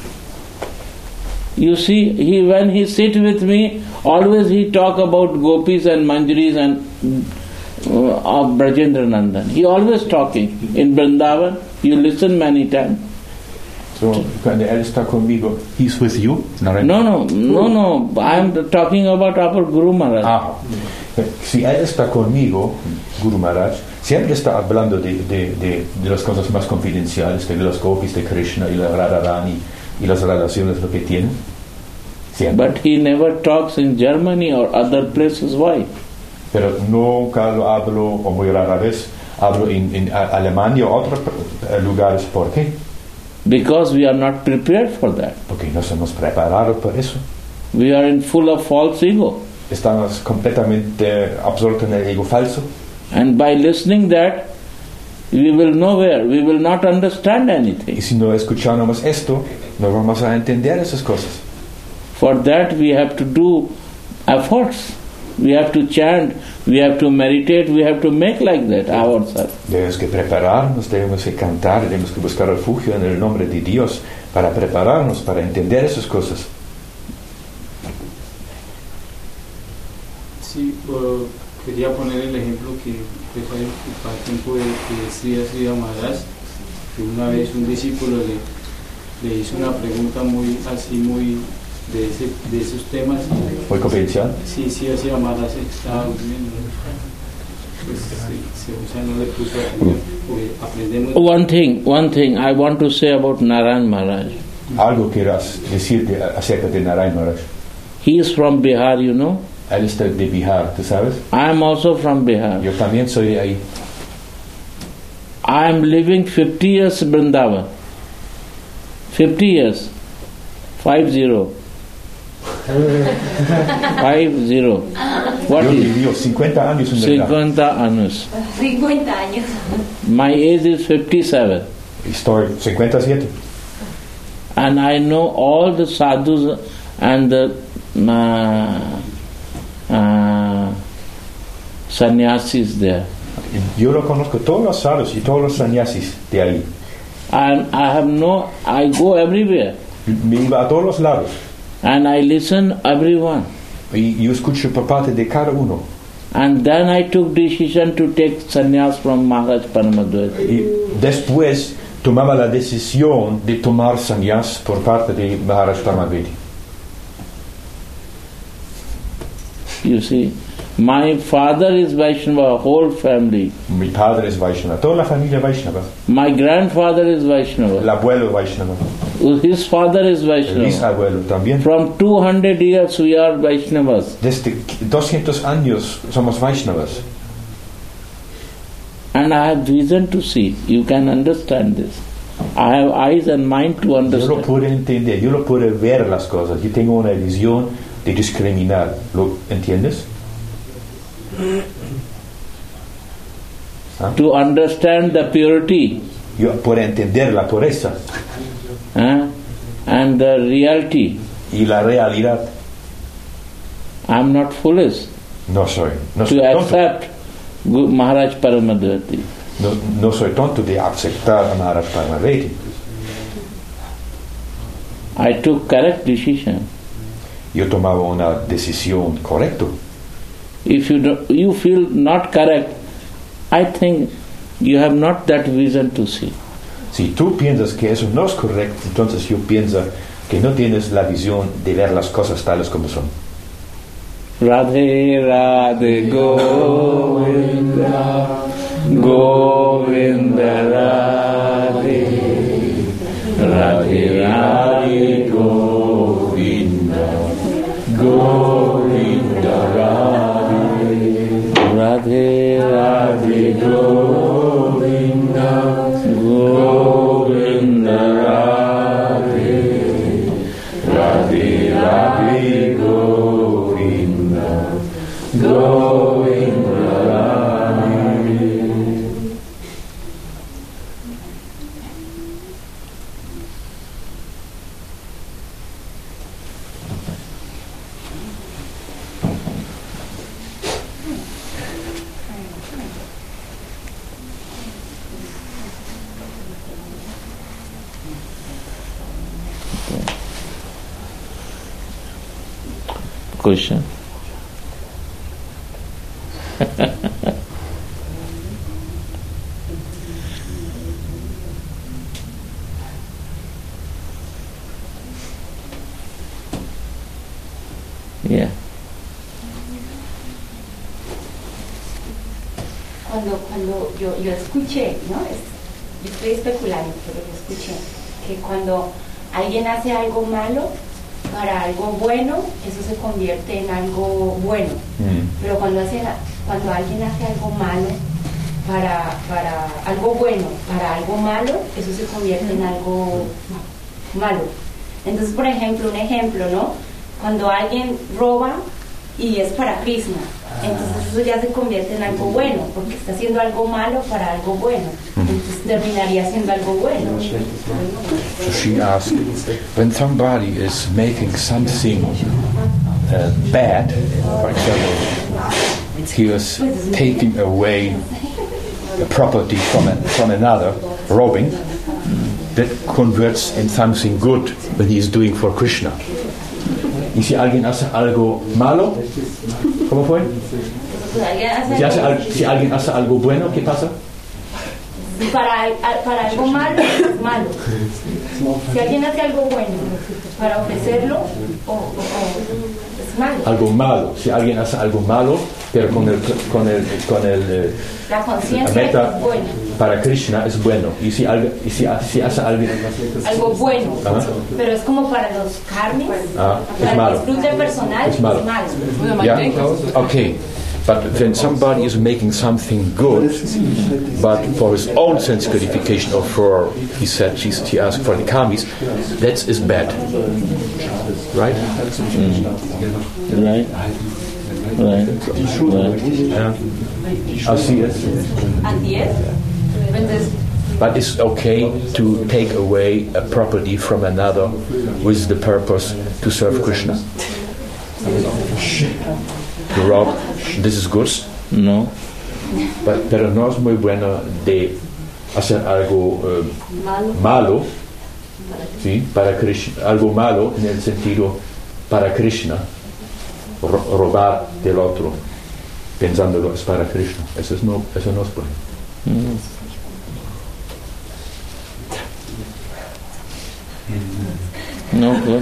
You see, he when he sit with me, always he talk about gopis and manjaris and uh, of Brajendra Nandan. He always talking in Vrindavan. You listen many times. So, cuando él está conmigo, he's with you? No, No, no, no, no. I am talking about our Guru Maharaj. Ah, si él está conmigo, Guru Maharaj, siempre está hablando de, de, de, de las cosas más confidenciales, de los gopis de Krishna y la Radharani y las relaciones lo que tienen. Siempre. But he never talks in Germany or other places. Why? Pero nunca lo hablo, o muy rara vez, hablo en, en Alemania o otros lugares. ¿Por qué? Because we are not prepared for that. Porque no somos preparados para eso. We are in full of false ego. Estamos completamente absortos en el ego falso. And by listening that, we will nowhere, we will not understand anything. Y si no escuchamos esto, no vamos a entender esas cosas. For that we have to do efforts. We have to chant, we have to meditate, we have to make like that ourselves. Debemos que prepararnos, debemos que cantar, debemos que buscar refugio en el nombre de Dios para prepararnos, para entender esas cosas. Sí, uh, quería poner el ejemplo que pues, hay para el tiempo de, de Sri Sri Maharaj, que una vez un discípulo le, le hizo una pregunta muy así, muy de, ese, de esos temas. Muy confidencial. Sí, sí, Sri Maharaj estaba durmiendo. Pues sí, sí, o sea, no le puso atención, porque aprendemos. One thing, one thing I want to say about Narayan Maharaj. Algo quieras decir de, acerca de Narayan Maharaj. He is from Bihar, you know. Él está de Bihar, ¿tú sabes? I am also from Bihar. Yo también soy de ahí. I am living fifty years in Vrindavan. fifty years. Five zero. Five zero. What Yo is viví cincuenta años en Bihar. cincuenta años? cincuenta años. My age is fifty-seven. Estoy cincuenta y siete. And I know all the sadhus and the uh, uh, sannyasis there. Yo lo conozco todos los sadhus y todos los sannyasis de ahí. And I have no, I go everywhere. Me iba a todos los lados. And I listen everyone. Y yo escucho por parte de cada uno. And then I took decision to take sannyas from Maharaj Paramadvaita. Y después tomaba la decisión de tomar sannyas por parte de Maharaj Paramadvaita. You see, my father is Vaishnava, whole family. Mi padre es Vaishnava, toda la familia Vaishnava. My grandfather is Vaishnava. El abuelo Vaishnava. His father is El Vaishnava. bisabuelo también. From two hundred years we are Vaishnavas. Desde doscientos años somos Vaishnavas. And I have vision to see. You can understand this. I have eyes and mind to Yo lo understand. puedo entender, yo lo puedo ver las cosas. Yo tengo una visión de discriminar. ¿Lo entiendes? ¿Ah? To understand the purity Yo puedo entender la pureza eh, and the reality. y la realidad. I am not foolish No soy, no soy to tonto. accept Gu- Maharaj Paramadvaita. No, no soy tonto de aceptar a Maharaj Paramadvaita. I took correct decision. Yo tomaba una decisión correcta. If you do, you feel not correct, I think you have not that vision to see. Si tú piensas que eso no es correcto, entonces yo pienso que no tienes la visión de ver las cosas tales como son. Radhe Radhe Govinda Govinda Radhe Radhe Radhe Govinda Govinda Radhe Radhe Radhe Govinda Govinda Radhe Radhe Radhe Govinda Govinda Radhe. Question. Yeah. Cuando, cuando yo, yo escuché, ¿no? Es, yo estoy especulando, pero yo escuché que cuando alguien hace algo malo para algo bueno, eso se convierte en algo bueno. Mm. Pero cuando, hace, cuando alguien hace algo malo para, para algo bueno, para algo malo, eso se convierte en algo malo. Entonces, por ejemplo, un ejemplo, ¿no? Cuando alguien roba y es para Krishna, entonces eso ya se convierte en algo bueno, porque está haciendo algo malo para algo bueno. Entonces terminaría siendo algo bueno. So she asked, when somebody is making something uh, bad, for example, he was taking away a property from, a, from another, robbing, that converts in something good when he is doing for Krishna. Y si alguien hace algo malo, ¿cómo fue? Si, hace, al- si alguien hace algo bueno, ¿qué pasa? Para, para algo malo es malo. Si alguien hace algo bueno para ofrecerlo, o, o- o es malo. Algo malo. Si alguien hace algo malo, pero con el, con el, con el eh, La la conciencia meta es buena. para Krishna es bueno. Y si, algo, y si, si hace algo, Algo bueno, Ajá. pero es como para los karmis, Ah, es para malo. el disfrute personal, Es malo. es malo. yeah, okay. But when somebody is making something good, but for his own sense gratification, or for, he said, she, he asked for the karmis, that is bad. Right? Right? Right. Right. Yeah. Así es. Así es. Entonces, But it's okay to take away a property from another with the purpose to serve Krishna. Rob, this is good. No. But, pero no es muy bueno de hacer algo uh, malo, malo ¿sí? Para Krishna, algo malo en el sentido para Krishna, ro- robar del otro, pensándolo es para Krishna. Eso, es no, eso no es bueno. Mm. No good.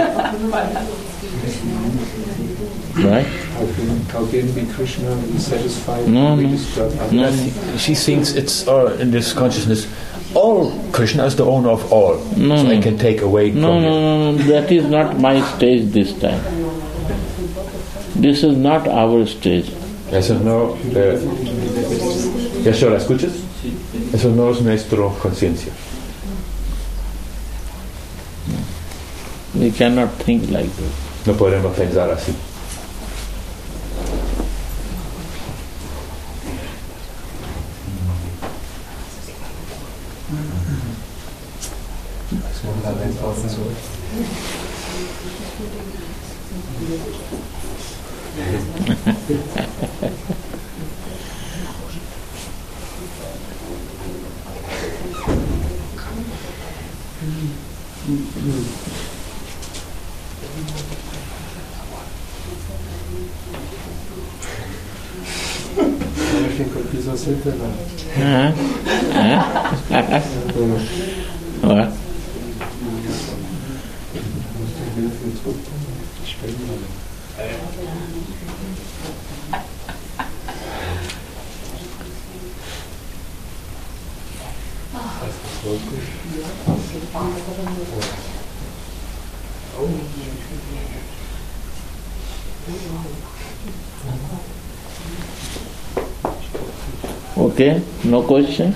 Right? How can, how can be Krishna be satisfied? No, we no. disturb others? No. She thinks it's uh, in this consciousness, all Krishna is the owner of all, No, so no. I can take away No, from no, you. no, no, that is not my stage this time. This is not our stage. Eso no, eh, ¿eso la escuchas? Eso no es nuestra conciencia. We cannot think like that. No podemos pensar así. Huh? Huh? What? Okay, no question?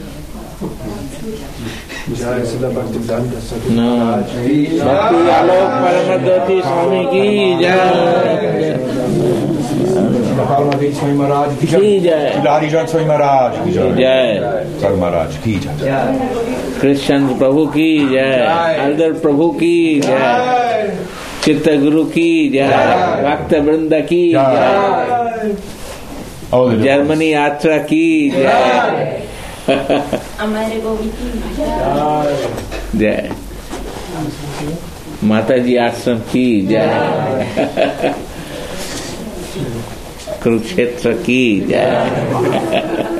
Jai Srila Bhaktivedanta Swami No. Maharaj ki Bhakti Alok Paramadoti Swami ki jai. Bhakti Swami Maharaj ki Ki jai. Harijan Swami Maharaj ki Ki jai. Swami Maharaj ki jai. Krishna Prabhu ki jai. Aldar Prabhu ki jai. Chitta Guru ki jai. Bhakta Vrinda ki jai. All the Germany Yatra ki jai. Amadre Gopi ki jai. Jai. Mataji Ashram ki jai. Kurukshetra ki jai.